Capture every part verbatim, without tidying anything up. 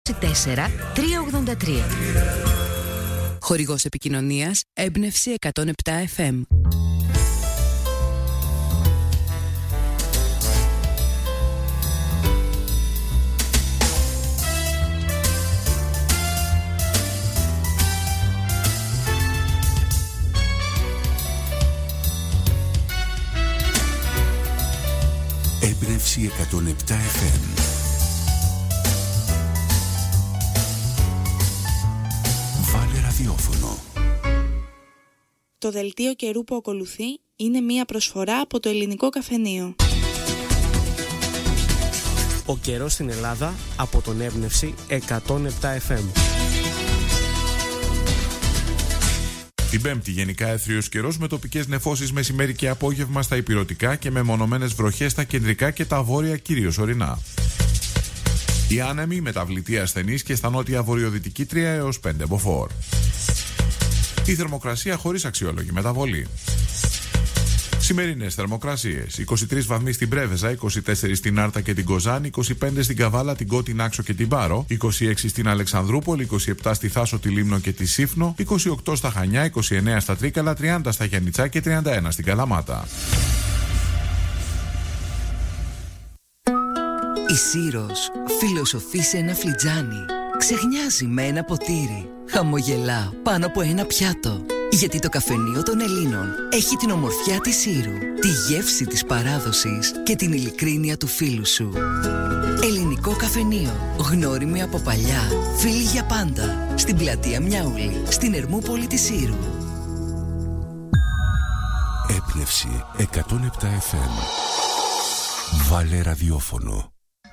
τέσσερα τρία ογδόντα τρία. Χορηγός επικοινωνίας Έμπνευση εκατόν επτά εφ εμ. Έμπνευση εκατόν επτά εφ εμ. Βάλε ραδιόφωνο. Το δελτίο καιρού που ακολουθεί είναι μία προσφορά από το Ελληνικό Καφενείο. Ο καιρός στην Ελλάδα από τον Έμπνευση εκατόν επτά εφ εμ. Την Πέμπτη γενικά έθριος καιρός με τοπικές νεφώσεις μεσημέρι και απόγευμα στα ηπειρωτικά και με μονομένες βροχές στα κεντρικά και τα βόρεια κυρίως ορεινά. Οι άνεμοι μεταβλητή ασθενείς και στα νότια βορειοδυτική τρία έως πέντε μποφόρ. Η θερμοκρασία χωρίς αξιόλογη μεταβολή. Σημερινές θερμοκρασίες: είκοσι τρεις βαθμοί στην Πρέβεζα, είκοσι τέσσερα στην Άρτα και την Κοζάνη, είκοσι πέντε στην Καβάλα, την Κώτη, Νάξο και την Πάρο, είκοσι έξι στην Αλεξανδρούπολη, είκοσι επτά στη Θάσο, τη Λίμνο και τη Σύφνο, είκοσι οκτώ στα Χανιά, είκοσι εννέα στα Τρίκαλα, τριάντα στα Γιαννιτσά και τριάντα ένα στην Καλαμάτα. Η Σύρος φιλοσοφεί σε ένα φλιτζάνι, ξεχνιάζει με ένα ποτήρι, χαμογελά πάνω από ένα πιάτο. Γιατί το καφενείο των Ελλήνων έχει την ομορφιά της Σύρου, τη γεύση της παράδοσης και την ειλικρίνεια του φίλου σου. Ελληνικό Καφενείο, γνώριμοι από παλιά, φίλοι για πάντα. Στην πλατεία Μιάουλη, στην Ερμούπολη της Σύρου. Έμπνευση εκατόν επτά εφ εμ. Βάλε ραδιόφωνο.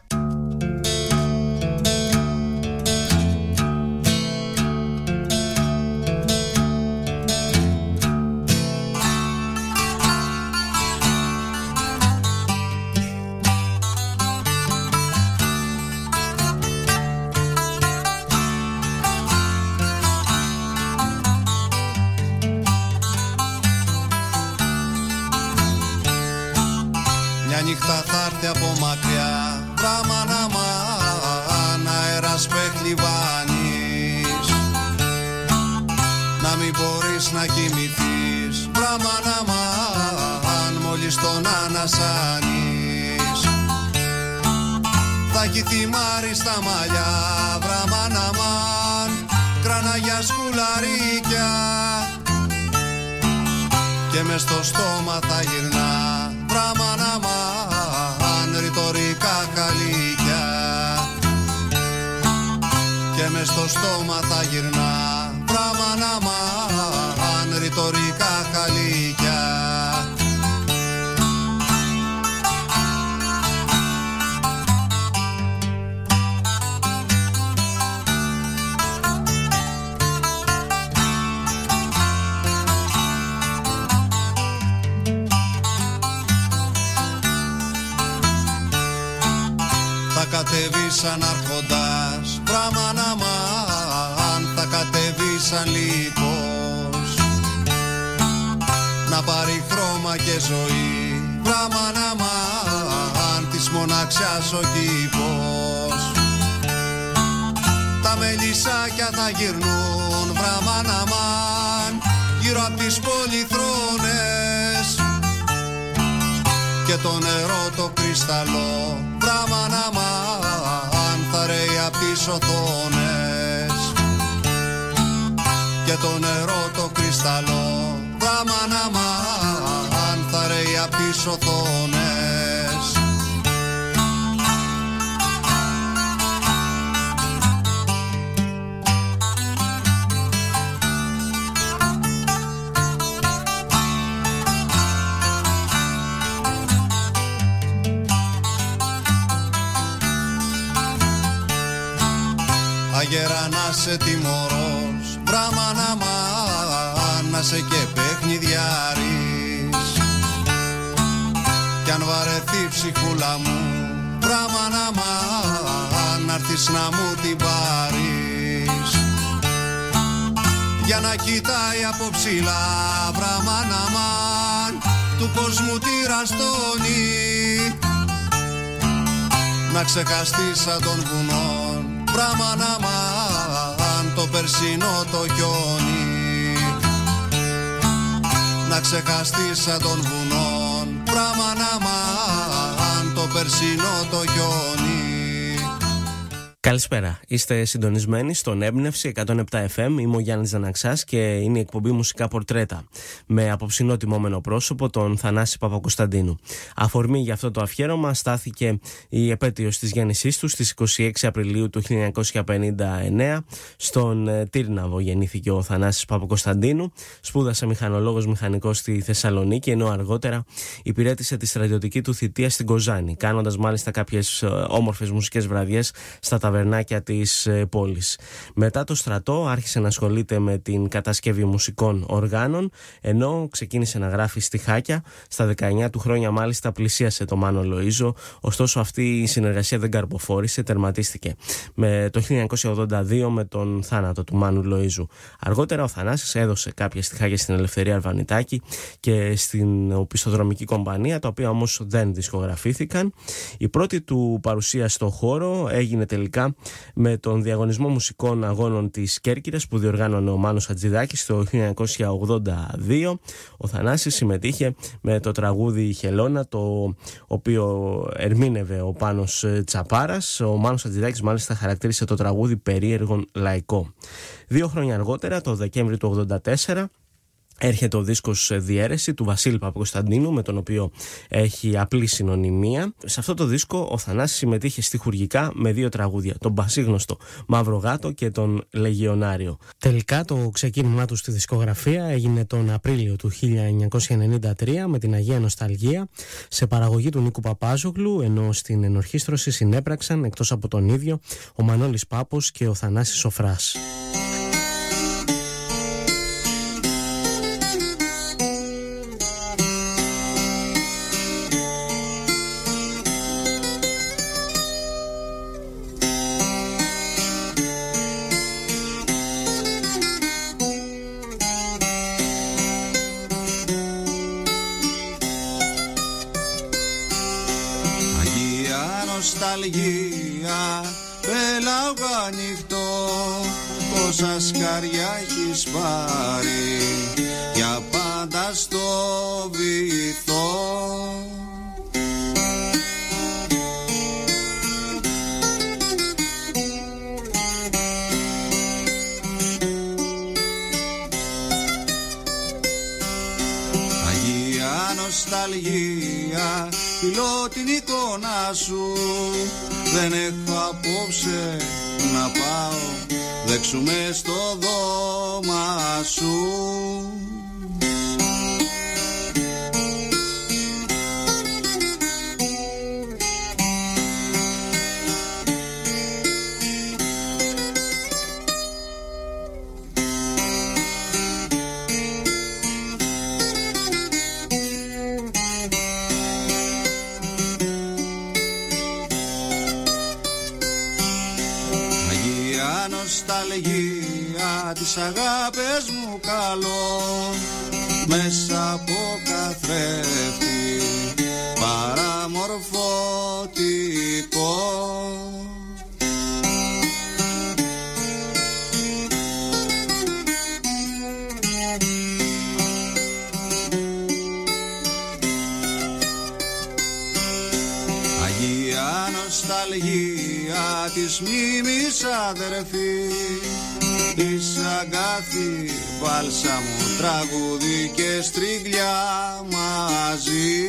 Νύχτα θα έρθει από μακριά, βραμάν αμάν, αέρας πεχλιβάνεις. Να μην μπορείς να κοιμηθείς, βραμάν αμάν, μόλις τον ανασάνεις. Θα έχει θυμάρει στα μαλλιά, βραμάν αμάν, κραναγιά σκουλαρίκια. Και μες στο στόμα θα γυρνά, βραμάν αμάν, ρητορικά καλύκια. Και μες στο στόμα θα γυρνά, βραμάν αμάν, ρητορικά καλύκια. Κατεβεί σαν αρχοντάς, βραμάν αμάν, θα κατεβεί σαν λύκος. Να πάρει χρώμα και ζωή, βραμάν αμάν, της μοναξιάς ο κήπος. Τα μελισσάκια θα γυρνούν, βραμάν αμάν, γύρω απ' τις πολυθρόνες. Και το νερό το κρυσταλλό, βραμάν αμάν, θα ρέει απ' τις οθόνες. Και το νερό το κρυσταλλό, βραμάν αμάν, θα ρέει απ' τις οθόνες. Αγέρα να σε τιμωρός, βραμάν αμάν, να σε και παιχνιδιάρης. Κι αν βαρεθεί ψυχούλα μου, βραμάν αμάν, να'ρθεις να μου την πάρεις. Για να κοιτάει από ψηλά, βραμάν αμάν, του κόσμου τη ραστόνη. Να ξεχαστείς σαν των βουνών, Βραμάν αμάν το περσινό το χιόνι, να ξεχαστείς σαν των βουνών. Βραμάν αμάν το περσινό το χιόνι. Καλησπέρα. Είστε συντονισμένοι στον Έμπνευση εκατόν επτά εφ εμ. Είμαι ο Γιάννης Δαναξάς και είναι η εκπομπή Μουσικά Πορτρέτα με απόψινό τιμόμενο πρόσωπο τον Θανάση Παπακοσταντίνου. Αφορμή για αυτό το αφιέρωμα στάθηκε η επέτειος της γέννησής του στις είκοσι έξι Απριλίου του χίλια εννιακόσια πενήντα εννέα. Στον Τύρναβο γεννήθηκε ο Θανάσης Παπακοσταντίνου. Σπούδασε μηχανολόγος μηχανικός στη Θεσσαλονίκη, ενώ αργότερα υπηρέτησε τη στρατιωτική του θητεία στην Κοζάνη, κάνοντας μάλιστα κάποιες όμορφες μουσικές βραδιές στα ταβερνάκια της πόλης. Μετά το στρατό άρχισε να ασχολείται με την κατασκευή μουσικών οργάνων, ενώ ξεκίνησε να γράφει στιχάκια. Στα δεκαεννιά του χρόνια μάλιστα πλησίασε το Μάνο Λοΐζο, ωστόσο αυτή η συνεργασία δεν καρποφόρησε, τερματίστηκε με το χίλια εννιακόσια ογδόντα δύο με τον θάνατο του Μάνου Λοΐζου. Αργότερα ο Θανάσης έδωσε κάποια στιχάκια στην Ελευθερία Αρβανιτάκη και στην Οπισθοδρομική Κομπανία, τα οποία όμως δεν δισκογραφήθηκαν. Η πρώτη του παρουσία στο χώρο έγινε τελικά με τον διαγωνισμό μουσικών αγώνων της Κέρκυρας που διοργάνωνε ο Μάνος Χατζηδάκης το χίλια εννιακόσια ογδόντα δύο. Ο Θανάσης συμμετείχε με το τραγούδι Χελώνα, το οποίο ερμήνευε ο Πάνος Τσαπάρας. Ο Μάνος Χατζηδάκης μάλιστα χαρακτήρισε το τραγούδι περίεργον λαϊκό. Δύο χρόνια αργότερα, το Δεκέμβρη του ογδόντα τέσσερα, έρχεται ο δίσκος Διαίρεση του Βασίλη Παπακοσταντίνου, με τον οποίο έχει απλή συνωνυμία. Σε αυτό το δίσκο ο Θανάσης συμμετείχε στιχουργικά με δύο τραγούδια, τον πασίγνωστο Μαύρο Γάτο και τον Λεγεωνάριο. Τελικά το ξεκίνημά του στη δισκογραφία έγινε τον Απρίλιο του χίλια εννιακόσια ενενήντα τρία με την Αγία Νοσταλγία, σε παραγωγή του Νίκου Παπάζογλου, ενώ στην ενορχήστρωση συνέπραξαν εκτός από τον ίδιο ο Μανώλης Πάπος και ο Θανάσης Σοφράς. Νοσταλγία, πέλαγα ανοιχτό, πόσα σκάρια έχεις πάρει, για πάντα στο βυθό. Αγία Νοσταλγία, φιλώ την εικόνα σου, δεν έχω απόψε να πάω, δέξουμε στο δώμα σου. Νοσταλγία, τις αγάπες μου καλώ, μέσα από καθρέφτη παραμορφωτικό. Αγία Νοσταλγία, της μνήμης αδερφή, της αγκάθη βάλσαμο, τραγούδι και στρίγλια μαζί.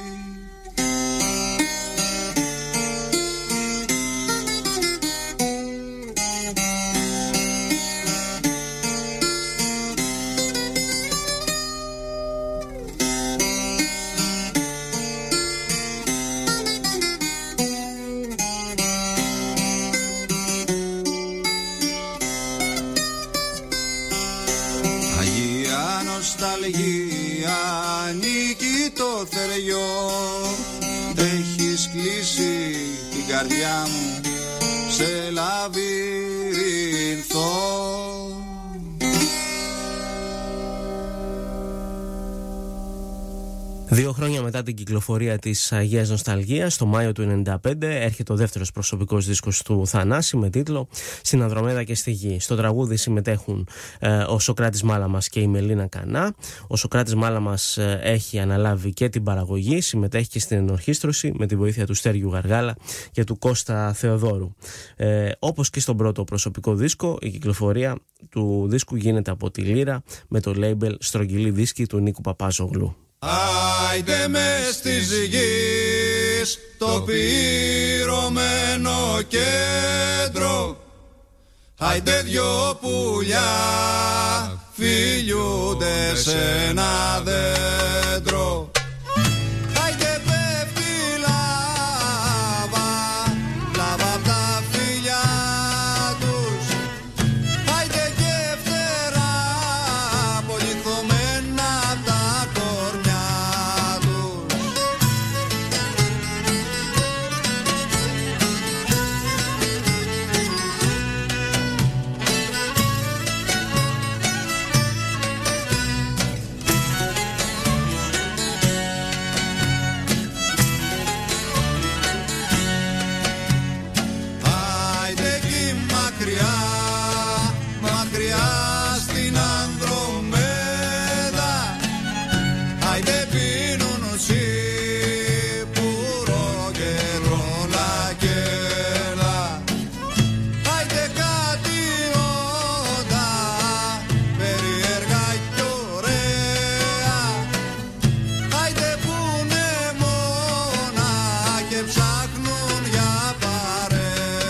Νοσταλγία, ανήκει το θεριό, έχεις κλείσει την καρδιά μου σε λαβύρινθο. Δύο χρόνια μετά την κυκλοφορία της Αγίας Νοσταλγίας, το Μάιο του ενενήντα πέντε, έρχεται ο δεύτερος προσωπικός δίσκος του Θανάση με τίτλο «Στην Ανδρομέδα και στη Γη». Στο τραγούδι συμμετέχουν ε, ο Σωκράτης Μάλαμας και η Μελίνα Κανά. Ο Σωκράτης Μάλαμας ε, έχει αναλάβει και την παραγωγή, συμμετέχει και στην ενορχήστρωση με τη βοήθεια του Στέργιου Γαργάλα και του Κώστα Θεοδόρου. Ε, όπως και στον πρώτο προσωπικό δίσκο, η κυκλοφορία του δίσκου γίνεται από τη Λύρα με το label Στρογγυλή Δίσκη του Νίκου Παπάζογλου. Άιντε μες της γης το πυρωμένο κέντρο, άιντε δυο πουλιά φιλιούνται σε ένα δέντρο. Άιντε πέφτει λάβα, λάβα απ' τα φιλιά τους, άιντε και φτερά πολυθωμένα απ' τα κορμιά τους. Άιντε εκεί μακριά, μακριά στην Ανδρομέδα, άιντε πίνουν σιπουρό και τρολακέλα. Άιντε κάτι όντα περίεργα κι ωραία, άιντε που είναι μόνα και ψάχνουν για παρέα.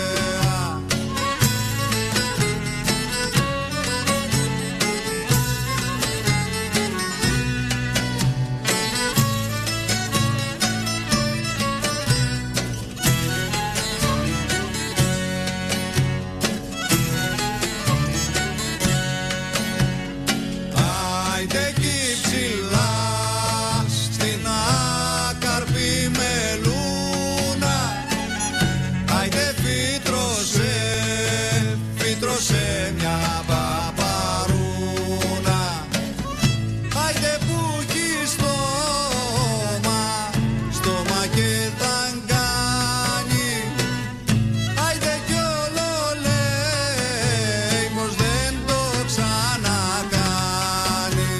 Άιντε εκεί ψηλά στην άκαρπη μελούνα, άιντε φύτρωσε, φύτρωσε μια παπαρούνα. Άιντε που έχει στόμα, στόμα και ταγκάνι, άιντε κι όλο λέει πως δεν το ξανακάνει.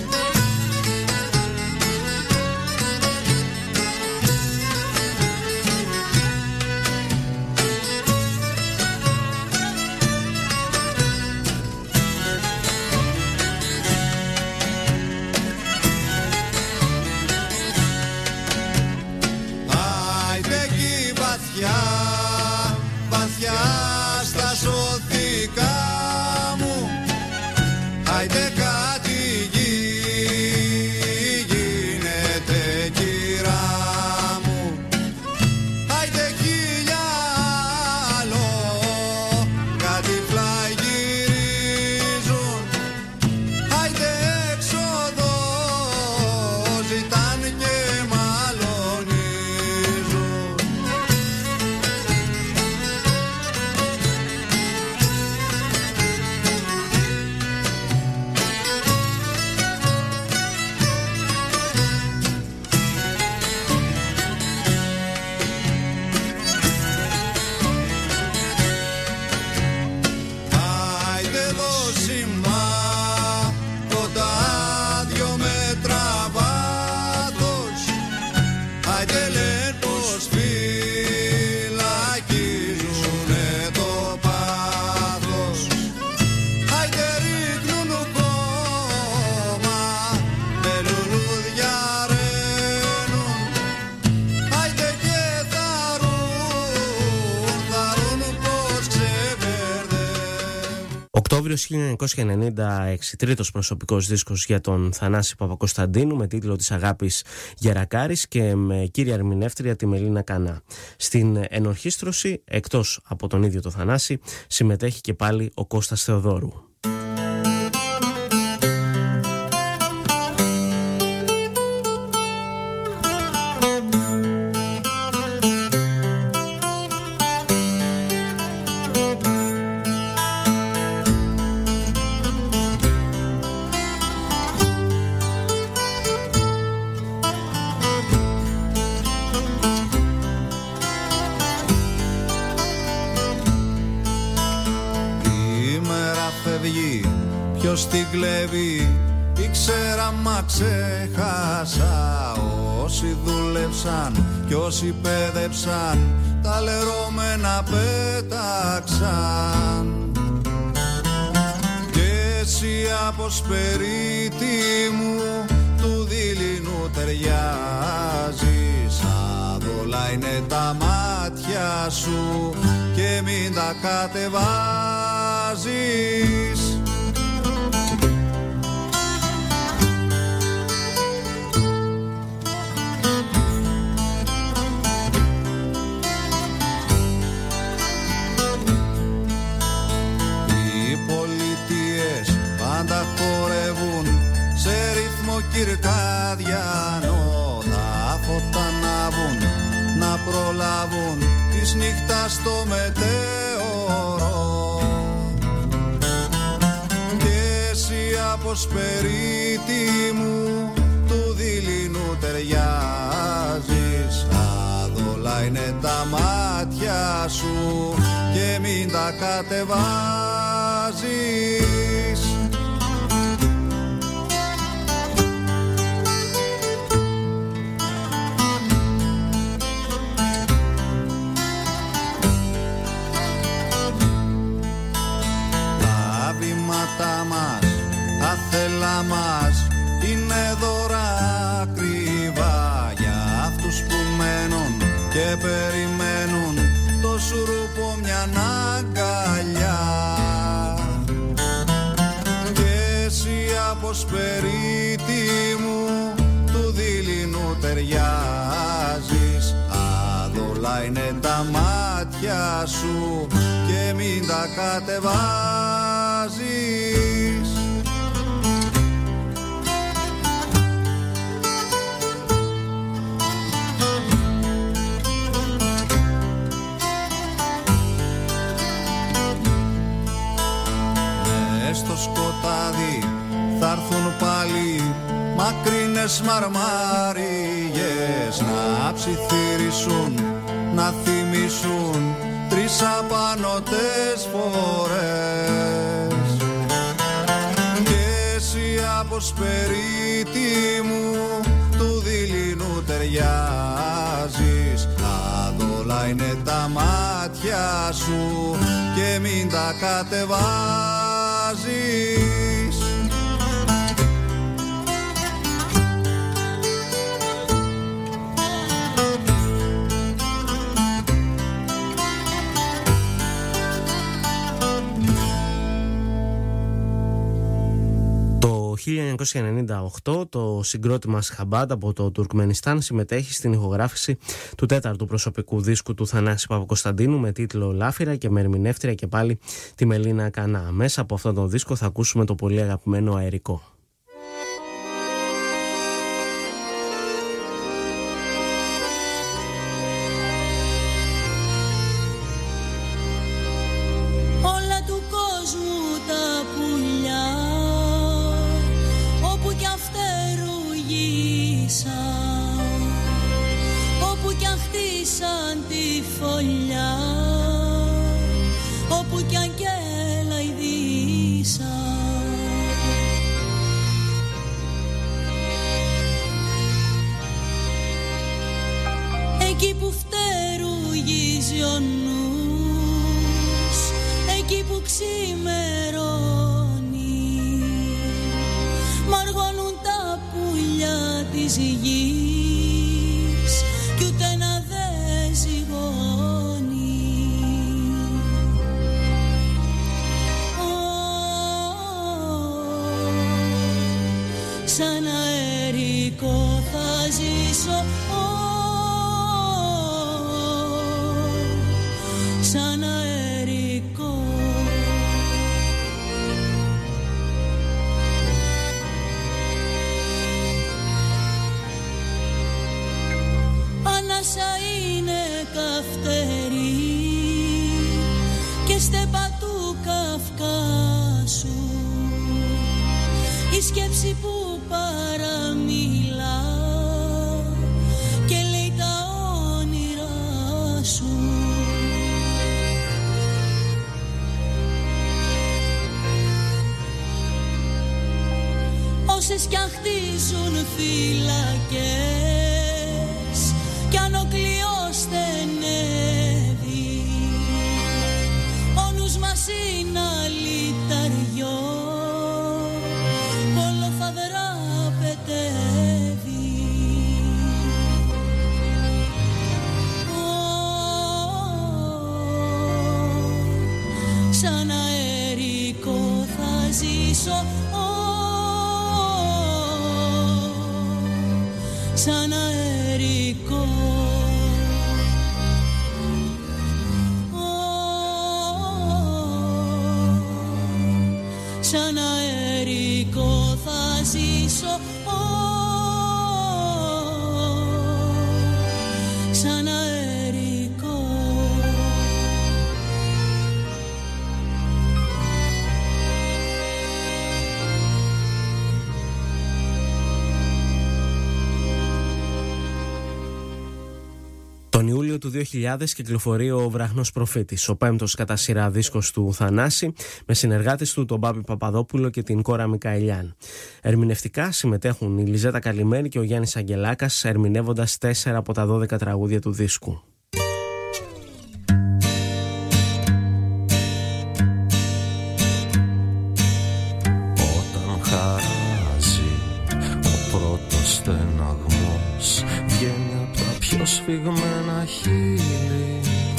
Άιντε εκεί βαθιά, βαθιά στα σωθικά μου, άιντε κάτι γη, γίνεται κυρά μου. Άιντε χίλια άλλο, κάτι φλαγυρίζουν, άιντε έξοδο ζητάν και μαλωνίζουν. Άιντε δώσιμα κοντά δυο μέτρα βάθος, άιντε λένε πως φυλακίζουνε το πάθος. Άιντε ρίχνουν χώμα, με λουλούδια ραίνουν, άιντε και θαρούν, θαρούν πως ξεβερδεύουν. Οκτώβριος χίλια εννιακόσια ενενήντα έξι, τρίτος προσωπικός δίσκος για τον Θανάση Παπακοσταντίνου με τίτλο «Της Αγάπης Γερακάρης» και με κύρια ερμηνεύτρια τη Μελίνα Κανά. Στην ενορχήστρωση, εκτός από τον ίδιο το Θανάση, συμμετέχει και πάλι ο Κώστας Θεοδόρου. ποιος την κλέβει, ήξερα μα ξέχασα. Όσοι δούλεψαν κι όσοι πέδεψαν, τα λερώμενα πέταξαν. Και εσύ από σπερίτη μου του δειλινού ταιριάζεις. Άδολα είναι τα μάτια σου και μην τα κατεβάζεις. Πάντα χορεύουν σε ρυθμό κυρκάδιανο. Τα φώτα ανάβουν να προλάβουν της νύχτας το μετέωρο. Και εσύ από σπερίτη μου του δειλινού ταιριάζεις. Άδολα είναι τα μάτια σου και μην τα κατεβάζεις. Μας, άθελα μας είναι δώρα ακριβά για αυτούς που μένουν και περιμένουν το σουρούπο μια αγκαλιά. Και εσύ από σπερίτη μου του δειλινού ταιριάζεις. Άδολα είναι τα μάτια σου και μην τα κατεβάζεις. Μες στο σκοτάδι θα έρθουν πάλι μακρινές μαρμάριες να ψιθυρίσουν, να θυμίσουν τρεις απανωτές φορές. Και εσύ από σπερίτη μου του δειλινού ταιριάζεις. Άδολα είναι τα μάτια σου και μην τα κατεβάζεις. Το χίλια εννιακόσια ενενήντα οκτώ το συγκρότημα Σχαμπάτ από το Τουρκμενιστάν συμμετέχει στην ηχογράφηση του τέταρτου προσωπικού δίσκου του Θανάση Παπακοσταντίνου με τίτλο Λάφυρα και με ερμηνεύτρια και πάλι τη Μελίνα Κανά. Μέσα από αυτόν τον δίσκο θα ακούσουμε το πολύ αγαπημένο Αερικό. Όπου κι αν χτίσαν τη φωλιά, όπου κι αν κελαϊδίσαν, εκεί που φτερουγίζει ο νους, εκεί που ξημερώνει, μαργώνουν τα πουλιά της γης κι ούτε να δε ζυγώνει. Oh, σαν αερικό θα ζήσω, oh, σαν αερικό. Ανάσα είναι καυτερή και στέπα του Καυκάσου, η σκέψη που παραμιλά και Όσες κι αν χτίζουν φύλακες κι αν ο κλειός στενεύει, ο νους μας είναι αλυταριό, κολοφαδρά πετεύει. Σαν αερικό θα ζήσω, σαν αερικό, σαν αερικό θα ζήσω, σαν αερικό. Τον Ιούλιο του δύο χιλιάδες κυκλοφορεί ο Βραχνός Προφήτης, ο πέμπτος κατά σειρά δίσκος του Θανάση, με συνεργάτες του τον Μπάμπη Παπαδόπουλο και την Κόρα Μικαηλιάν. Ερμηνευτικά συμμετέχουν η Λιζέτα Καλημέρη και ο Γιάννης Αγγελάκας, ερμηνεύοντας τέσσερα από τα δώδεκα τραγούδια του δίσκου. Όταν χαράζει ο πρώτος στεναγμός, βγαίνει από τα πιο σφιγμένα χείλη,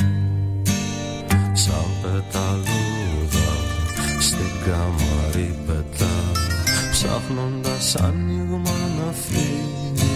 σαν πεταλούδα στην καμαρή πετά, ψάχνοντας άνοιγμα να φύγει.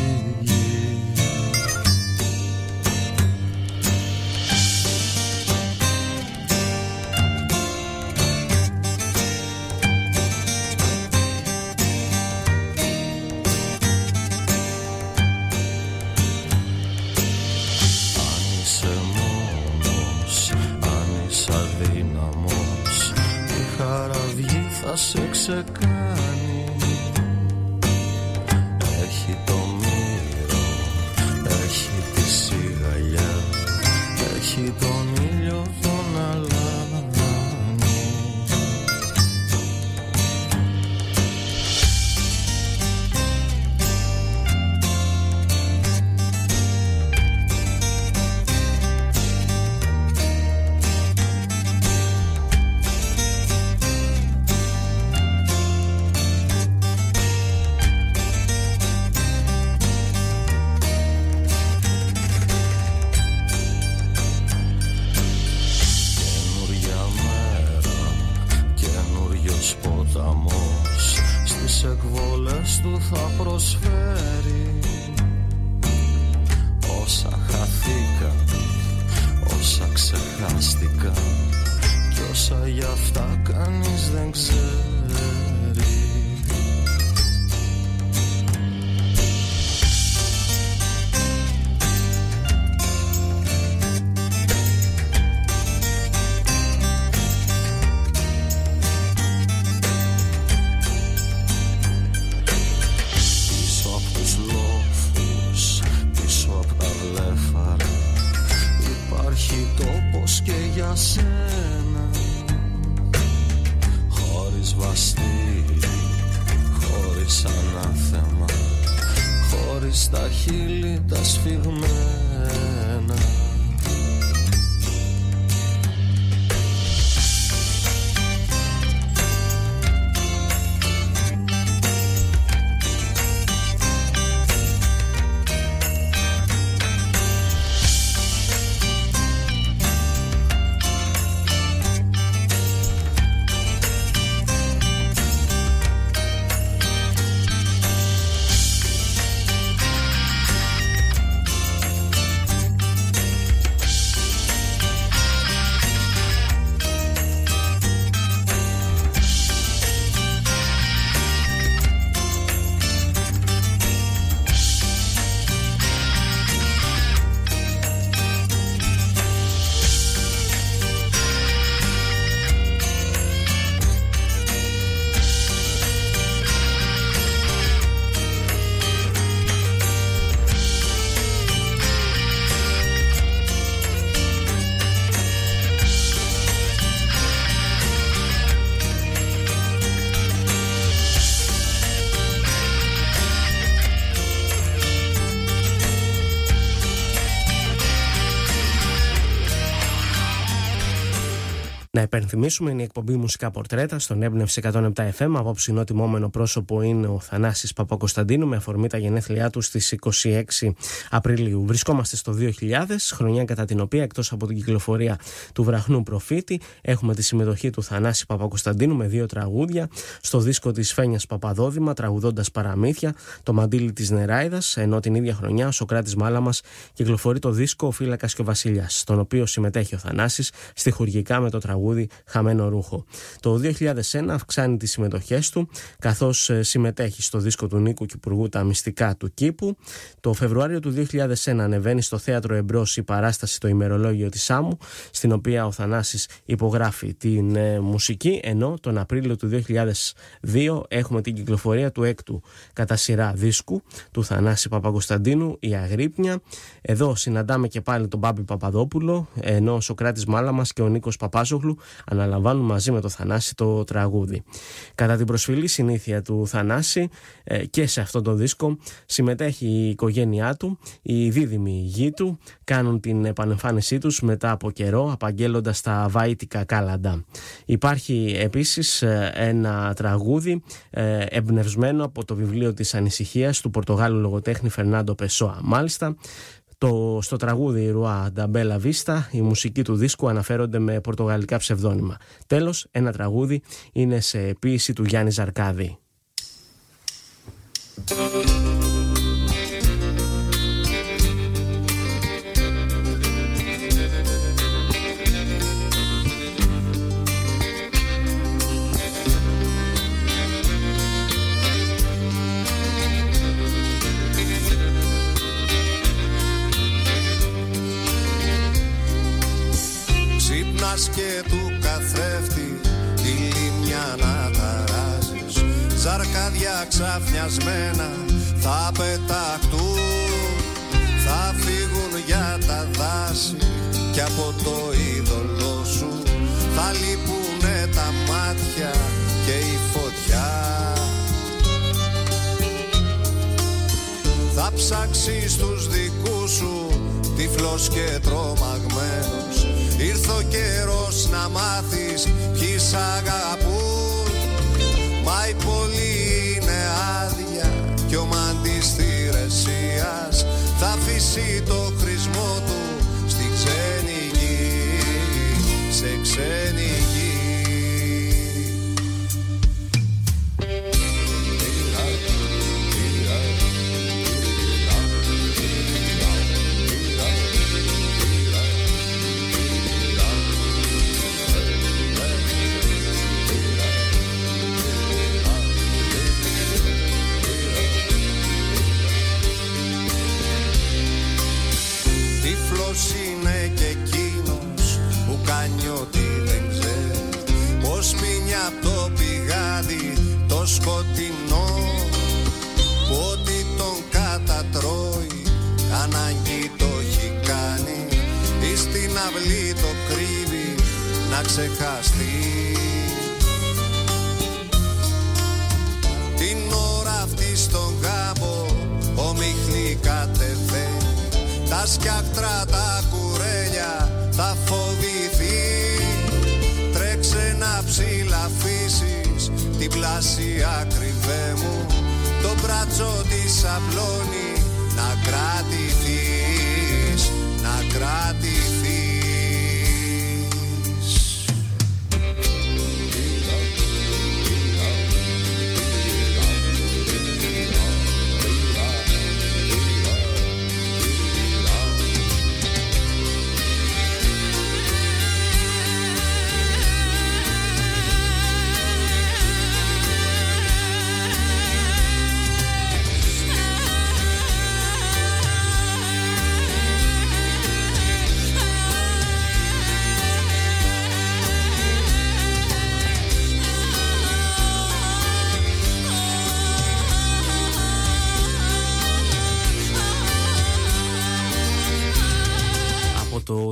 Θα σε ξεκάνει, έχει το μύρο, έχει τη σιγαλιά, έχει τον ήλιο τον αλάνι. Του θα προσφέρει όσα χαθήκαν, όσα ξεχάστηκαν κι όσα γι' αυτά κανείς δεν ξέρει. Στα χείλη τα σφιγμένα. Να υπενθυμίσουμε, είναι η εκπομπή Μουσικά Πορτρέτα στον Έμπνευση εκατόν επτά εφ εμ. Απόψινό τιμόμενο πρόσωπο είναι ο Θανάσης Παπακοσταντίνου, με αφορμή τα γενέθλιά του στις είκοσι έξι Απριλίου. Βρισκόμαστε στο δύο χιλιάδες, χρονιά κατά την οποία, εκτός από την κυκλοφορία του Βραχνού Προφήτη, έχουμε τη συμμετοχή του Θανάση Παπακοσταντίνου με δύο τραγούδια στο δίσκο της Φένιας Παπαδόδημα, τραγουδώντας Παραμύθια, το Μαντίλι της Νεράιδας, ενώ την ίδια χρονιά ο Σωκράτης Μάλαμας κυκλοφορεί το δίσκο Ο Φύλακας και ο Βασιλιάς, στον οποίο συμμετέχει ο Θανάσης στιχουργικά με το τραγούδι Χαμένο Ρούχο. Το δύο χιλιάδες ένα αυξάνει τις συμμετοχές του, καθώς συμμετέχει στο δίσκο του Νίκου Κυπουργού Τα Μυστικά του Κήπου. Το Φεβρουάριο του δύο χιλιάδες ένα ανεβαίνει στο Θέατρο Εμπρός η παράσταση Το Ημερολόγιο της Άμμου, στην οποία ο Θανάσης υπογράφει την ε, μουσική, ενώ τον Απρίλιο του δύο χιλιάδες δύο έχουμε την κυκλοφορία του έκτου κατά σειρά δίσκου του Θανάση Παπακοσταντίνου, Η Αγρύπνια. Εδώ συναντάμε και πάλι τον Μπάμπη Παπαδόπουλο, ενώ ο Σωκράτης Μάλαμας και ο Νίκος Παπάζογλου αναλαμβάνουν μαζί με το Θανάση το τραγούδι. Κατά την προσφυλή συνήθεια του Θανάση ε, και σε αυτό το δίσκο συμμετέχει η οικογένειά του, οι δίδυμοι γη του κάνουν την επανεμφάνισή τους μετά από καιρό, απαγγέλλοντας τα βαΐτικα κάλαντα. Υπάρχει επίσης ε, ένα τραγούδι ε, εμπνευσμένο από το βιβλίο της Ανησυχίας του Πορτογάλου λογοτέχνη Φερνάντο Πεσόα. Μάλιστα, Το, στο τραγούδι Ρουά Νταμπέλα Βίστα, η μουσική του δίσκου αναφέρονται με πορτογαλικά ψευδόνυμα. Τέλος, ένα τραγούδι είναι σε ποίηση του Γιάννη Ζαρκάδη. Και του καθρέφτη τη λίμνια να ταράζεις, ζαρκάδια ξαφνιασμένα θα πεταχτούν, θα φύγουν για τα δάση και από το είδωλό σου θα λείπουνε τα μάτια και η φωτιά. Θα ψάξεις τους δικούς σου τυφλός και τρομαγμένος, ήρθε ο καιρός να μάθεις ποιοι σ' αγαπούν. Μα η πόλη είναι άδεια κι ο μαντής θηρεσίας θα αφήσει το χρησμό του στη ξένη γη, σε ξένη γη. Είναι και εκείνος που κάνει ό,τι δεν ξέρει, πως πίνει απ' το πηγάδι το σκοτεινό, που ό,τι τον κατατρώει ανάγκη το έχει κάνει, ή στην αυλή το κρύβει να ξεχαστεί. Την ώρα αυτή στον κάμπο ομίχνη κατεβαίνει, τα σκιάχτρα τα κουρέλια θα φοβηθεί. Τρέξε να ψηλαφίσεις την πλάσια κρυβέ μου, το μπράτσο της απλώνει να κρατηθείς, να κρατηθείς.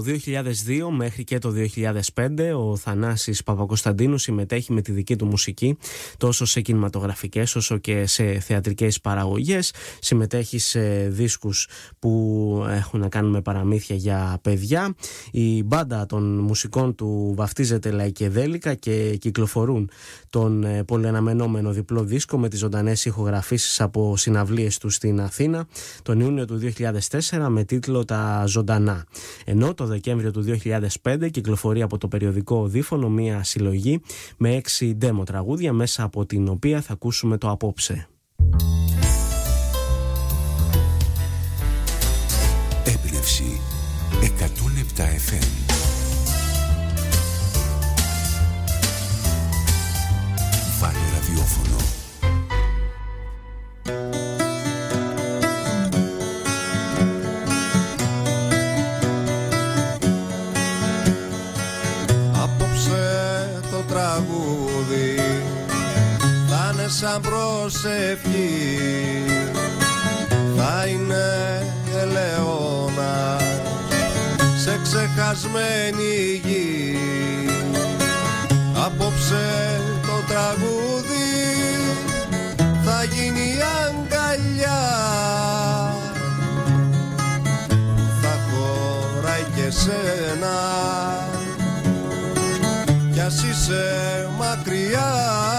δύο χιλιάδες δύο μέχρι και το δύο χιλιάδες πέντε ο Θανάσης Παπακοσταντίνου συμμετέχει με τη δική του μουσική τόσο σε κινηματογραφικές όσο και σε θεατρικές παραγωγές. Συμμετέχει σε δίσκους που έχουν να κάνουν με παραμύθια για παιδιά. Η μπάντα των μουσικών του βαφτίζεται Λαϊκεδέλικα και κυκλοφορούν τον πολυαναμενόμενο διπλό δίσκο με τις ζωντανές ηχογραφήσεις από συναυλίες του στην Αθήνα τον Ιούνιο του δύο χιλιάδες τέσσερα με τίτλο «Τα Ζωντανά». Ενώ το Δεκέμβριο του δύο χιλιάδες πέντε κυκλοφορεί από το περιοδικό Δίφωνο μια συλλογή με έξι ντέμο τραγούδια, μέσα από την οποία θα ακούσουμε το απόψε. Έμπνευση εκατόν επτά εφ εμ. Βάλε ραδιόφωνο. Απόψε το τραγούδι θα είναι σαν προσευχή, θα είναι ελαιόνα σε ξεχασμένη γη. Απόψε το τραγούδι θα γίνει αγκαλιά, θα χωράει και σένα κι ας είσαι μακριά.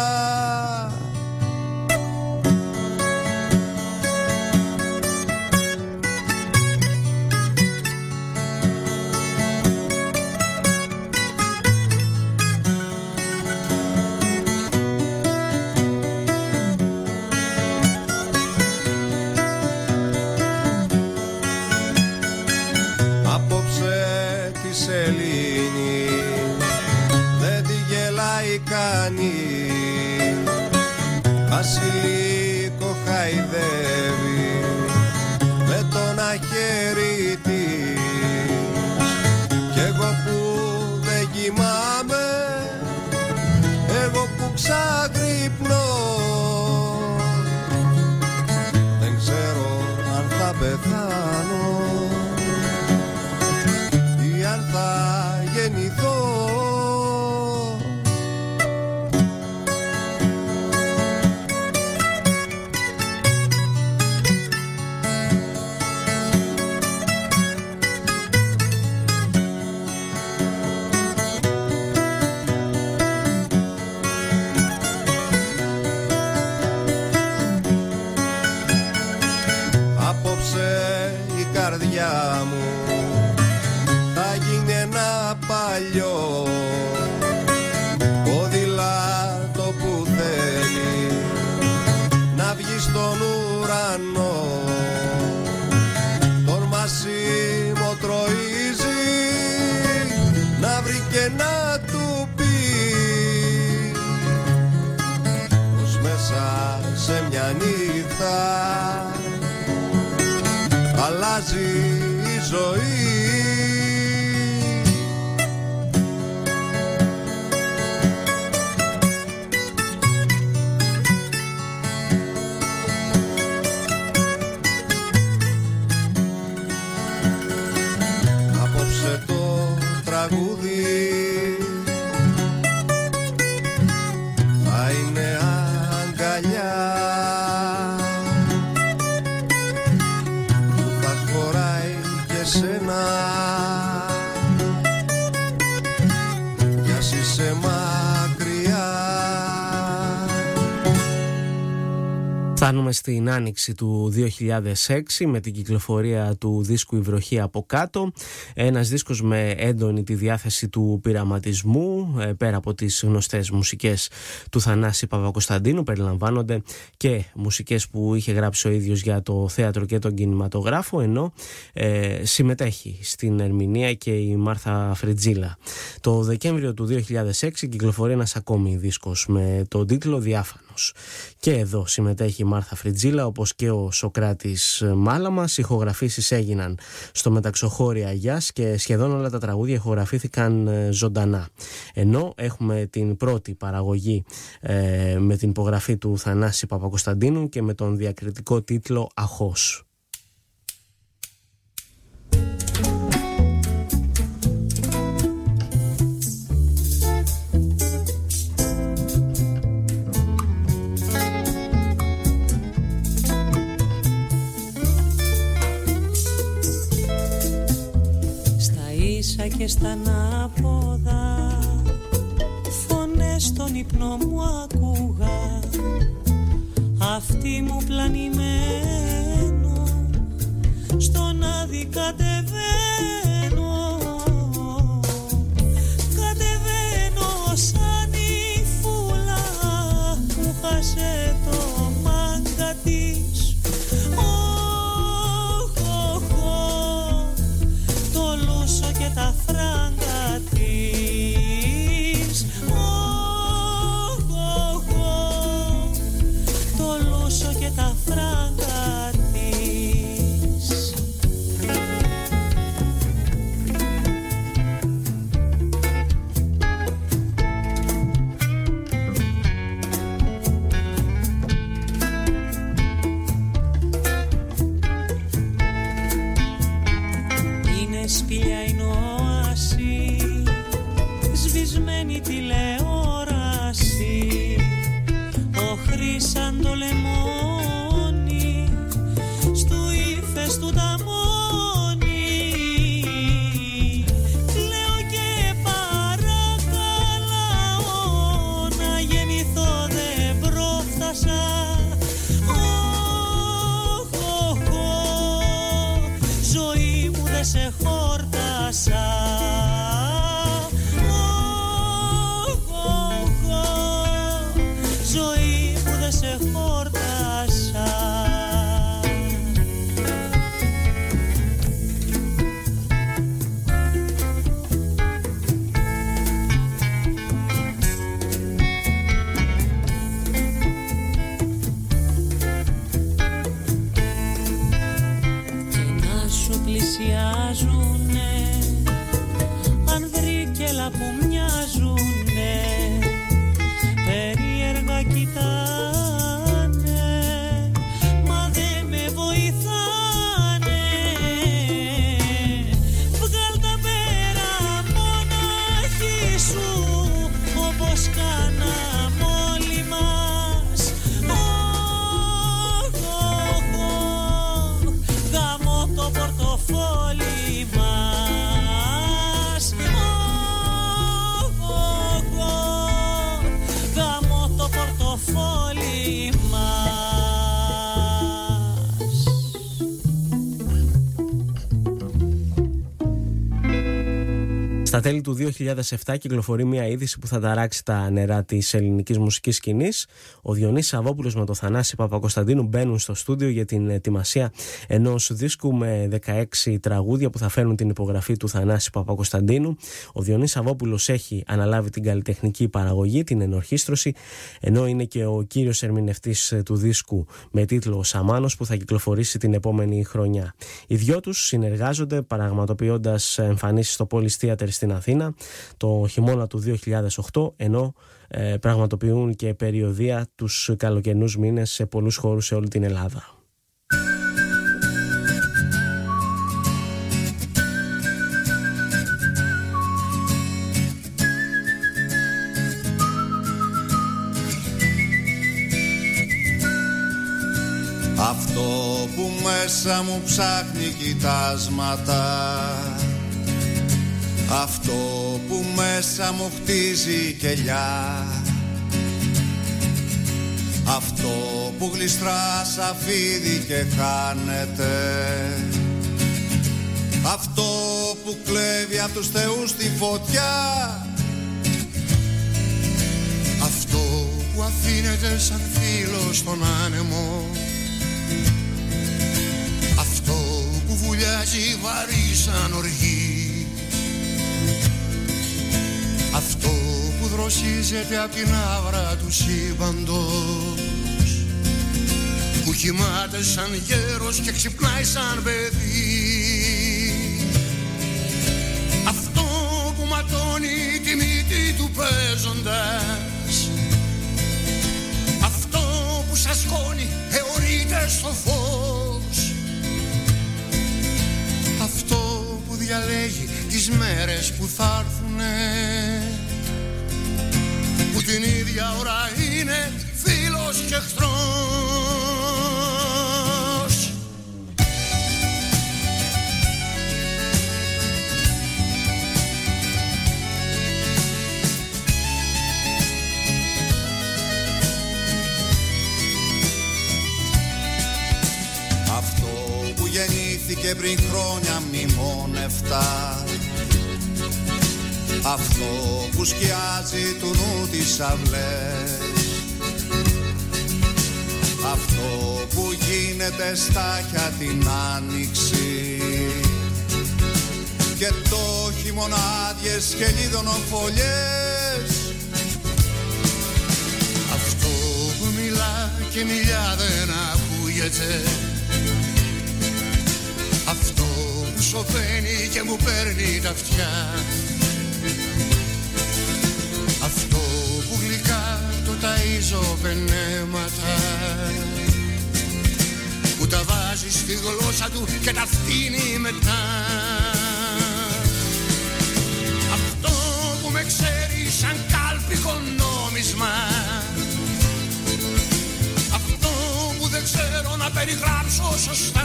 Βασιλικό χαϊδεύει με τον αχέρι της, κι εγώ που δεν κοιμάμαι, εγώ που ξαγρυπνώ, δεν ξέρω αν θα πεθάνω ή αν θα γεννηθώ. Θα γίνει ένα παλιό ποδήλατο που θέλει να βγει στον ουρανό. Τον μασίμο τροίζει να βρει και να του πει πως μέσα σε μια νύχτα αλλάζει η ζωή. Απόψε το τραγούδι θα είναι αγκαλιά, σένα κι ας είσαι μακριά. Φτάνουμε στην άνοιξη του δύο χιλιάδες έξι με την κυκλοφορία του δίσκου «Η βροχή από κάτω». Ένας δίσκος με έντονη τη διάθεση του πειραματισμού. Πέρα από τις γνωστές μουσικές του Θανάση Παπακοσταντίνου περιλαμβάνονται και μουσικές που είχε γράψει ο ίδιος για το θέατρο και τον κινηματογράφο, ενώ ε, συμμετέχει στην ερμηνεία και η Μάρθα Φριτζίλα. Το Δεκέμβριο του δύο χιλιάδες έξι κυκλοφορεί ένας ακόμη δίσκος με τον τίτλο «Διάφανος». Και εδώ συμμετέχει η Μάρθα Φριτζίλα, όπως και ο Σοκράτης Μάλαμας. Ηχογραφήσεις έγιναν στο Μεταξοχώρι Αγιάς και σχεδόν όλα τα τραγούδια ηχογραφήθηκαν ζωντανά. Ενώ έχουμε την πρώτη παραγωγή ε, με την υπογραφή του Θανάση Παπακοσταντίνου και με τον διακριτικό τίτλο «Αχώς». βράχες στα ανάποδα, φωνές στον ύπνο μου ακούγα, αυτή μου πλανημένο στον άδει κατεβαίνω, κατεβαίνω σαν η φούλα που χάσε το μάγκα της. Οχ, οχ, το λούσο και τα φράγκα της. Οχ, οχ, το λούσο και τα φράγκα της. Είναι σπηλιά η νόαση, σβησμένη τηλεόραση, οχρή σαν το λεμόνι, στου ύφεστου τα μόνη. Κλαίω και παρακαλάω, να γεννηθώ δεν πρόφτασα. Οχ, οχ, ζωή μου δεν σε χόρτασα. Οχ, οχ, ζωή μου δεν σε χόρτασα. Και να σου πλησιάζουνε ανδροί και έλα που μοιάζουνε, περίεργα κοιτάνε, μα δε με βοηθάνε. Βγάλ' τα πέρα μονάχη σου, όπως κάναμε όλοι μας. Οχ, οχ, οχ, γαμώ το πορτοφόλι μας. Οχ, οχ, οχ, γαμώ το πορτοφόλι μας. Στα τέλη του δύο χιλιάδες επτά κυκλοφορεί μια είδηση που θα ταράξει τα νερά της ελληνικής μουσικής σκηνής. Ο Διονύσης Σαββόπουλος με τον Θανάση Παπακοσταντίνου μπαίνουν στο στούντιο για την ετοιμασία ενός δίσκου με δεκαέξι τραγούδια που θα φέρουν την υπογραφή του Θανάση Παπακοσταντίνου. Ο Διονύσης Σαββόπουλος έχει αναλάβει την καλλιτεχνική παραγωγή, την ενορχήστρωση, ενώ είναι και ο κύριος ερμηνευτής του δίσκου με τίτλο «Σαμάνος» που θα κυκλοφορήσει την επόμενη χρονιά. Οι δυο τους συνεργάζονται πραγματοποιώντας εμφανίσεις στο Πόλης Θέατερ στην Αθήνα το χειμώνα του δύο χιλιάδες οκτώ, ενώ ε, πραγματοποιούν και περιοδεία τους καλοκαιρινούς μήνες σε πολλούς χώρους σε όλη την Ελλάδα. Αυτό που μέσα μου ψάχνει κοιτάσματα, αυτό που μέσα μου χτίζει κελιά, αυτό που γλιστρά σαν φίδι και χάνεται, αυτό που κλέβει απ' τους θεούς τη φωτιά, αυτό που αφήνεται σαν φύλλο στον άνεμο, αυτό που βουλιάζει βαρύ σαν οργή, αυτό που δροσίζεται απ' την άβρα του σύμπαντος, που κοιμάται σαν γέρος και ξυπνάει σαν παιδί, αυτό που ματώνει τη μύτη του παίζοντας, αυτό που σας σκόνει αιωρείται στο φως, αυτό που διαλέγει τις μέρες που θα έρθουνε, που την ίδια ώρα είναι φίλος και εχθρός. και πριν χρόνια μνημόνευτα. Αυτό που σκιάζει του νου τις αυλές, αυτό που γίνεται στάχια την άνοιξη και το χειμωνάδιες χελίδωνοφολιές. Αυτό που μιλά και μιλιά δεν ακούγεται, αυτό που σωπαίνει και μου παίρνει τα αυτιά, αυτό που γλυκά το ταΐζω πενέματα, που τα βάζει στη γλώσσα του και τα φτύνει μετά. Αυτό που με ξέρει σαν κάλπικο νόμισμα, αυτό που δεν ξέρω να περιγράψω σωστά,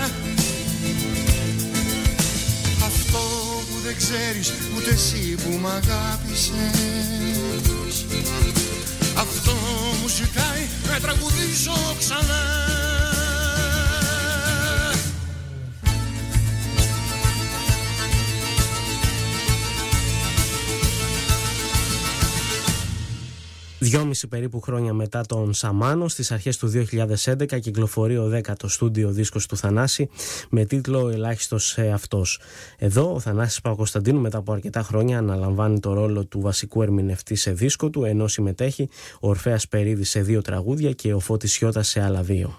αυτό που δεν ξέρεις ούτε εσύ που μ' αγάπησες, αυτό μου ζητάει να τραγουδήσω ξανά. Δυόμιση περίπου χρόνια μετά τον Σαμάνο, στις αρχές του δύο χιλιάδες έντεκα κυκλοφορεί ο δέκατος στούντιο δίσκος του Θανάση με τίτλο «Ελάχιστος εαυτός». Εδώ ο Θανάσης Παπακοσταντίνου μετά από αρκετά χρόνια αναλαμβάνει το ρόλο του βασικού ερμηνευτή σε δίσκο του, ενώ συμμετέχει ο Ορφέας Περίδης σε δύο τραγούδια και ο Φώτης Σιώτας σε άλλα δύο.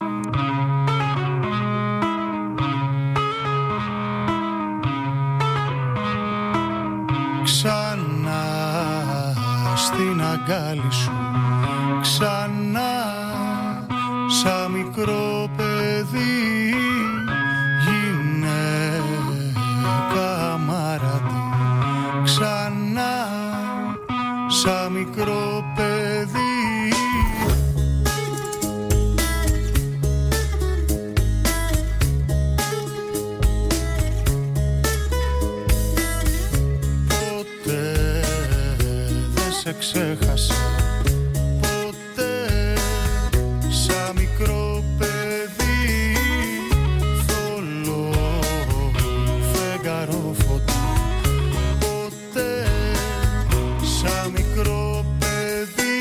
Στην αγκάλι σου ξανά σαν μικρό παιδί, γυναίκα αμάρατη, ξανά σαν μικρό παιδί. Σε ξέχασα ποτέ σαν μικρό παιδί, θολό φεγγαρό φωτί, ποτέ σαν μικρό παιδί.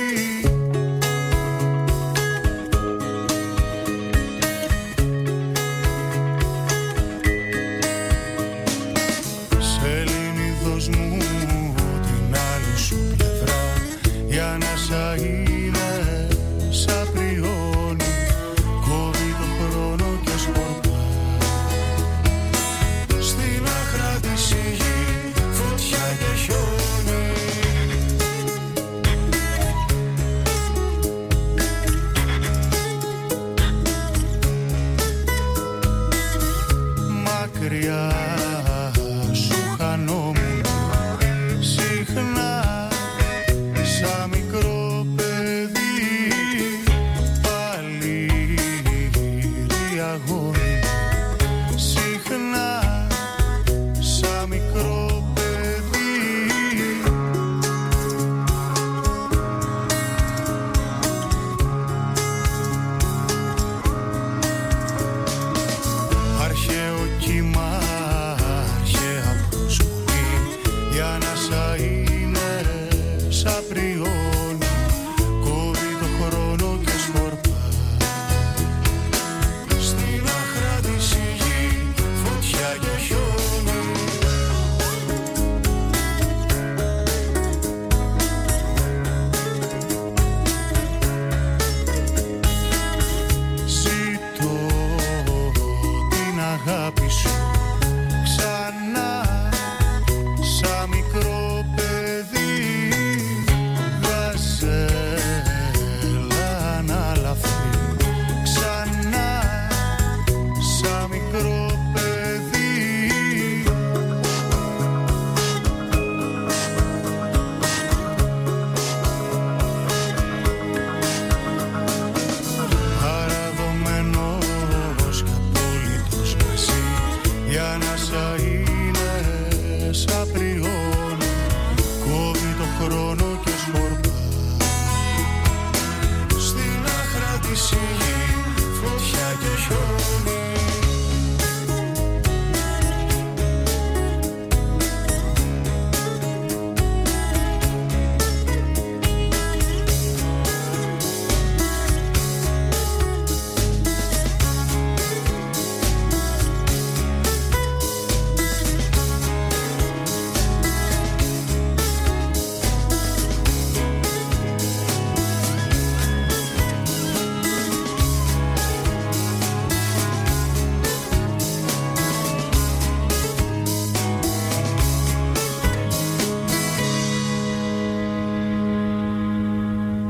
Σελήνιδος μου την άλλη σου η ανάσα είναι σαν πριόνι, κόβει το χρόνο και σπορτά. Στην άχρα της η γη φωτιά και χιόνι. Μακριά σου χανόμουν συχνά σαν μικρό παιδί.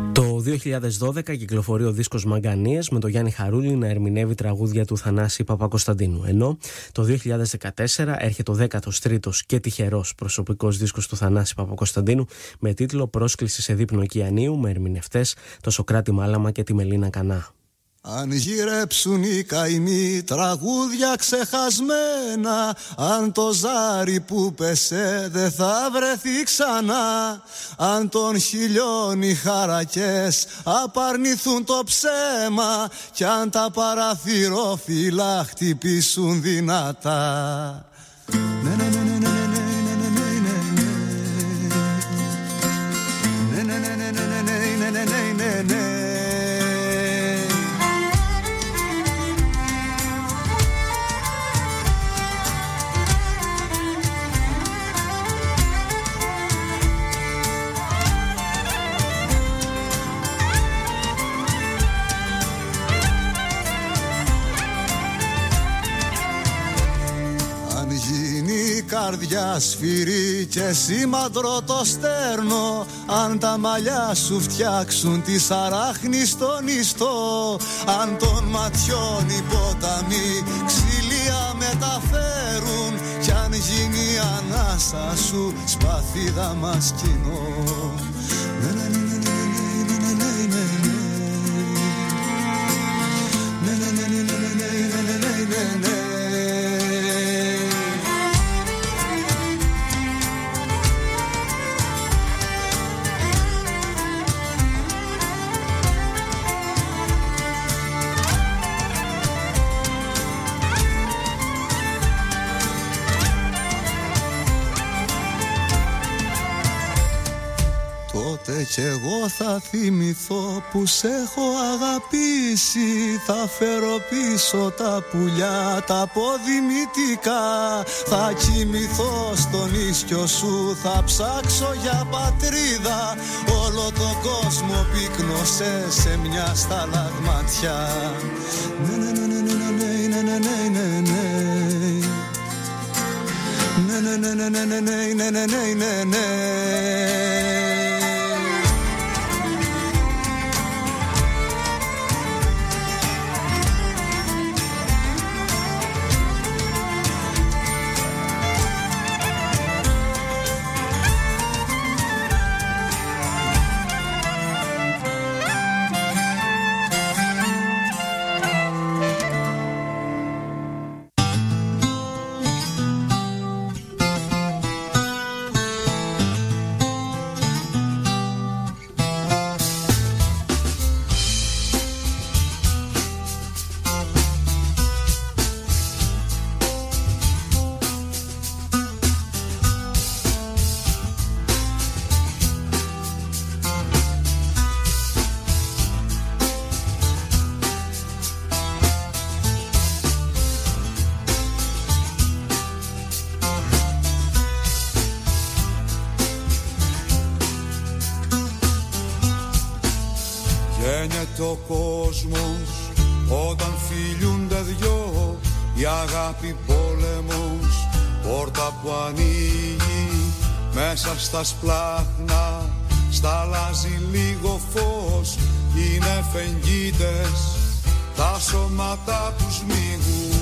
Το δύο χιλιάδες δώδεκα κυκλοφορεί ο δίσκος Μαγκανίες με τον Γιάννη Χαρούλη να ερμηνεύει τραγούδια του Θανάση Παπακοσταντίνου. Ενώ το δύο χιλιάδες δεκατέσσερα έρχεται ο δέκατος τρίτος και τυχερός προσωπικός δίσκος του Θανάση Παπακοσταντίνου με τίτλο «Πρόσκληση σε δείπνο Οικιανίου» με ερμηνευτές το Σοκράτη Μάλαμα και τη Μελίνα Κανά. Αν γυρέψουν οι καημοί τραγούδια ξεχασμένα, αν το ζάρι που πέσε δεν θα βρεθεί ξανά, αν των χιλιών οι χαρακές απαρνηθούν το ψέμα, κι αν τα παραθυρόφυλλα χτυπήσουν δυνατά. Ναι, ναι, ναι, ναι, ναι, ναι, ναι, ναι, ναι, ναι, ναι, ναι, ναι, ναι, ναι, ναι. Καρδιά σφυρί και σήμαντρο το στέρνο, αν τα μαλλιά σου φτιάξουν τη σαράχνη στον ιστό, αν των ματιών οι ποταμοί ξυλία μεταφέρουν, κι αν γίνει η ανάσα σου σπαθίδα μας κοινό. Ναι, ναι, ναι, ναι, ναι, ναι, ναι, ναι, ναι, ναι, ναι, ναι, ναι, ναι, ναι. Τότε κι εγώ θα θυμηθώ που σ' έχω αγαπήσει, θα φέρω πίσω τα πουλιά τα αποδημητικά, θα κοιμηθώ στον ίσιο σου, θα ψάξω για πατρίδα, όλο τον κόσμο πύκνωσε σε μια σταλαγματιά. Ναι, ναι, ναι, ναι, ναι, ναι, ναι, ναι, ναι. Ναι, ναι, ναι, ναι, ναι, ναι, ναι, ναι, ναι, ναι, ναι. ο κόσμος όταν φιλιούνται δυο, η αγάπη πόλεμος, πόρτα που ανοίγει μέσα στα σπλάχνα, σταλάζει λίγο φως, είναι φεγγίτες τα σώματα τους μίγουν.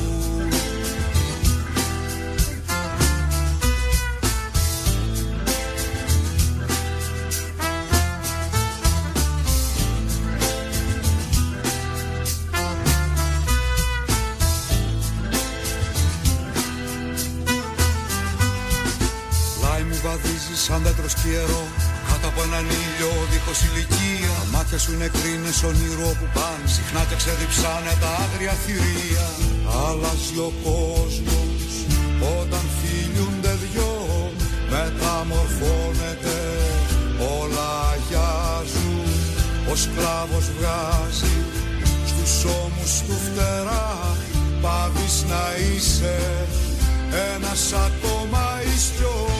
Σαν δέντρο σκιερό, κάτω από έναν ήλιο δίχως ηλικία. Τα μάτια σου είναι κρίνες όνειρο που πάνε, συχνά και ξεδιψάνε τα άγρια θηρία. Αλλάζει ο κόσμος όταν φιλιούνται δυο, μεταμορφώνεται, όλα αγιάζουν. Ο σκλάβος βγάζει στους ώμους του φτερά, πάβεις να είσαι ένας ακόμα ιστιός.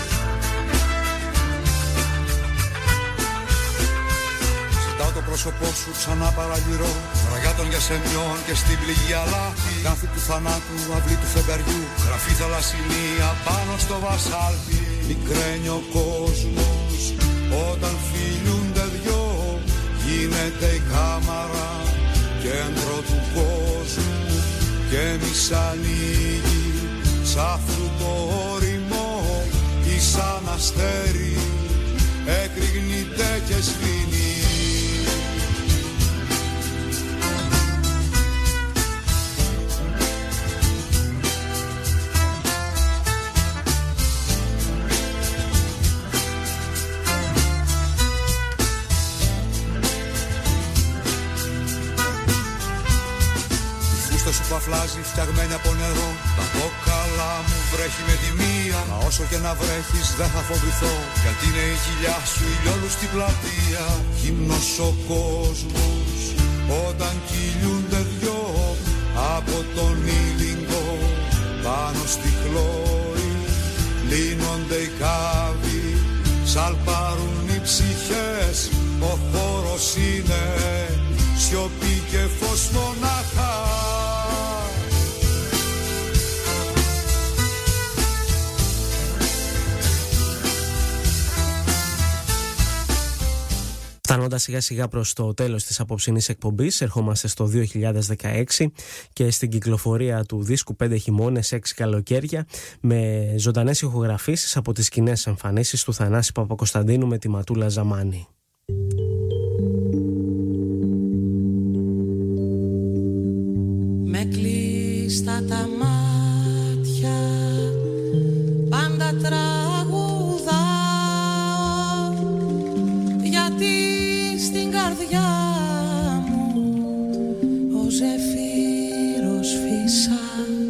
Το πρόσωπό σου ξανά παραλυρώ. Ραγιά των γιασεμιών και στην πληγή αλάτι. Γράφη του θανάτου, αυλή του φεγγαριού. Γραφή θαλασσινία πάνω στο βασάλτι. Μικραίνει ο κόσμος όταν φιλούνται δυο. Γίνεται η κάμαρα κέντρο του κόσμου. Και εμείς ανοίγει σ' αυτού το όριμο. Ή σαν αστέρι εκρηγνείται και σβήνει. Σου παφλάζει φτιαγμένη από νερό. Τα κόκαλα μου βρέχει με τη μία. Μα όσο και να βρέχεις δεν θα φοβηθώ. Γιατί είναι η κοιλιά σου ηλιόλου στην πλατεία. Γυμνός ο κόσμος όταν κυλιούνται δυο. Από τον ήλιγκο πάνω στη χλώρη. Λύνονται οι κάβοι, σαλπάρουν οι ψυχές. Ο χώρος είναι σιωπή και φως μονάχα. Φτάνοντας σιγά σιγά προς το τέλος της απόψινής εκπομπής, ερχόμαστε στο δύο χιλιάδες δεκαέξι και στην κυκλοφορία του δίσκου πέντε χειμώνες, έξι καλοκαίρια, με ζωντανές ηχογραφήσεις από τις σκηνές εμφανίσεις του Θανάση Παπακοσταντίνου με τη Ματούλα Ζαμάνη. Με κλείστα τα μάτια πάντα τραγουδάω, γιατί στην καρδιά μου ο ζεφύρος φύσα.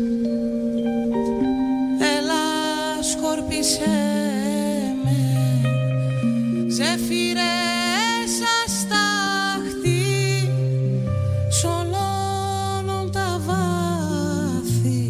Έλα σκορπίσέ με, ζεφύρε σαν στάχτη, σ' ολώνων τα βάθη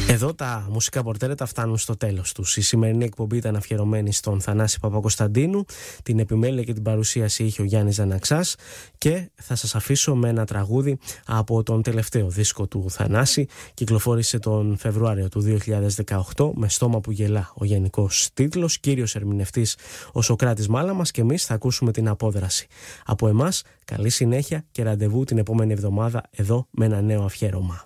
Εδώ τα μουσικά πορτρέτα φτάνουν στο τέλος τους. Η σημερινή εκπομπή ήταν αφιερωμένη στον Θανάση Παπακοσταντίνου. Την επιμέλεια και την παρουσίαση είχε ο Γιάννης Ζαναξάς. Και θα σας αφήσω με ένα τραγούδι από τον τελευταίο δίσκο του Θανάση. Κυκλοφόρησε τον Φεβρουάριο του δύο χιλιάδες δεκαοκτώ με «Στόμα που γελά» ο γενικός τίτλος. Κύριος ερμηνευτής ο Σωκράτης Μάλαμας και εμείς θα ακούσουμε την απόδραση. Από εμάς καλή συνέχεια και ραντεβού την επόμενη εβδομάδα εδώ με ένα νέο αφιέρωμα.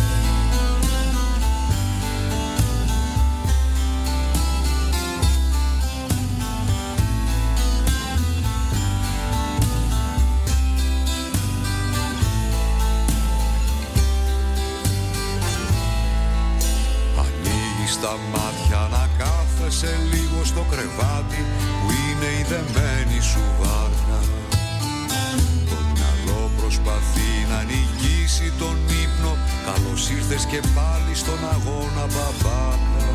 Τα μάτια να κάθεσαι λίγο στο κρεβάτι που είναι η δεμένη σου βάρκα. Το μυαλό προσπαθεί να νικήσει τον ύπνο. Καλώς ήρθες και πάλι στον αγώνα μπαμπάκα.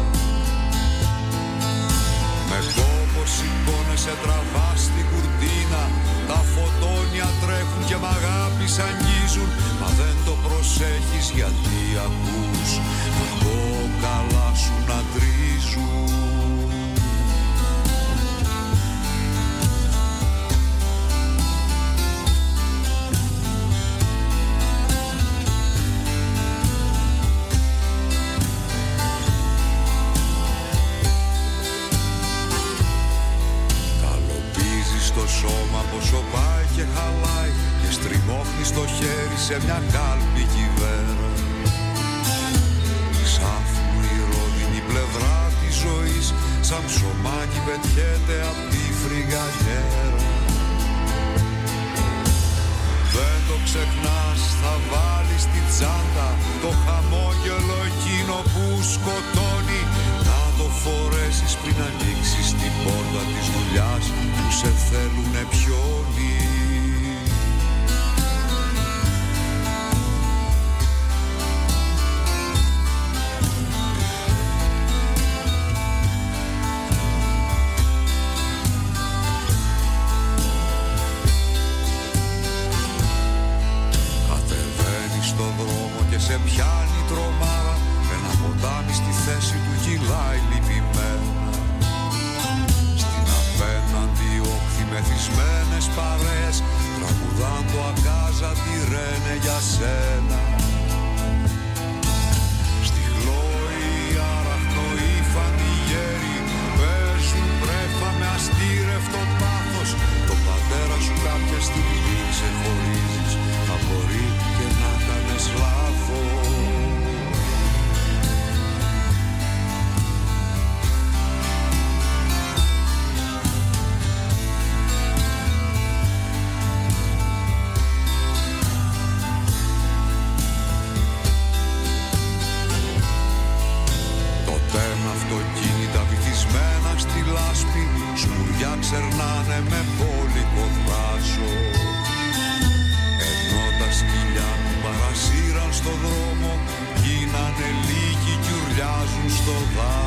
Με κόπο σηκώνεσαι, τραβάς την κουρτίνα. Τα φωτόνια τρέχουν και μ' αγάπη σ' αγγίζουν. Μα δεν το προσέχεις γιατί ακούς τα κόκαλα σου να τρίζουν. Το σώμα πόσο πάει και χαλάει και στριμώχνει στο χέρι σε μια κάλπη κυβέρα. Ξάφνου η ρόδινη πλευρά της ζωής σαν ψωμάκι πετιέται απ' τη φρυγαλιέρα. Δεν το ξεχνάς, θα βάλεις στη τσάντα το χαμόγελο εκείνο που σκοτώνει. Να το φορέσεις πριν ανοίξεις την πόρτα της δουλειάς που σε θέλουνε πιόνι. Κατεβαίνεις στον δρόμο και σε πιάνει τρομάρα. Ένα ποτάμι στη θέση του κυλάει λυπημένα. Στην απέναντι όχθη μεθυσμένες παρέες τραγουδάν το αγκάζα τη ρένε για σένα. Στη Χλόη αραχνοήφανοι γέροι παίζουν πρέφα με αστήρευτο πάθος. Το πατέρα σου κάποια στιγμή ξεχωρίζεις, μα μπορεί και να κάνεις λάθος. Αυτοκίνητα βυθισμένα στη λάσπη σμουριά ξερνάνε με μπόλικο θράσο. Ενώ τα σκυλιά που παρασύραν στο δρόμο γίνανε λίγοι κι ουρλιάζουν στο δάσο.